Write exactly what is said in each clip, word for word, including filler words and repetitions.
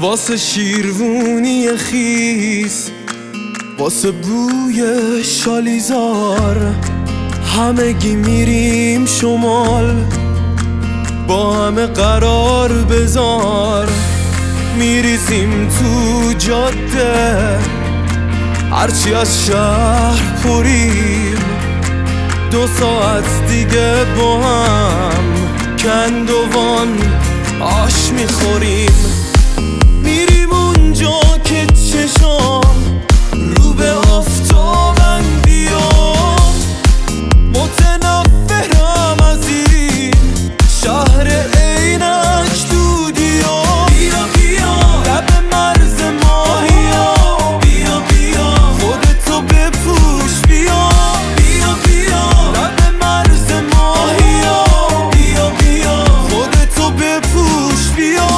واسه شیروونی خیس، واسه بوی شالیزار، همگی میریم شمال، با همه قرار بذار. میریزیم تو جاده، هرچی از شهر پریم، دو ساعت دیگه با هم کندوان آش میخوریم. میریم اونجا که چشام رو به آفتابن بیام، متنفرم از این شهر عینک دودیا. بیا بیا لب مرز ماهیا، بیا بیا خودتو بپوش بیا. بیا بیا لب مرز ماهیا، بیا بیا خودتو بپوش بیا.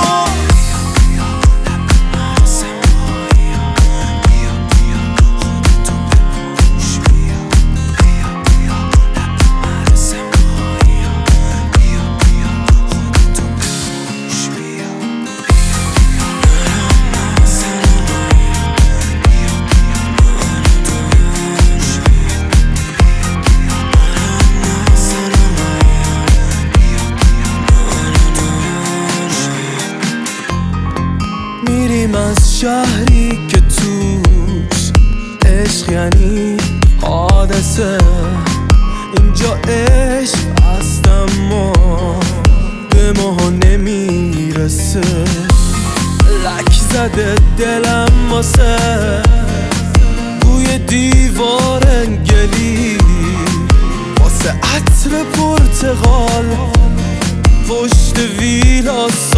میریم از شهری که توش عشق یعنی حادثه. اینجا عشق هست اما به ماها نمیرسه. لک زده دلم واسه بوی دیوار انگلی، واسه عطر پرتقال پشت ویلاس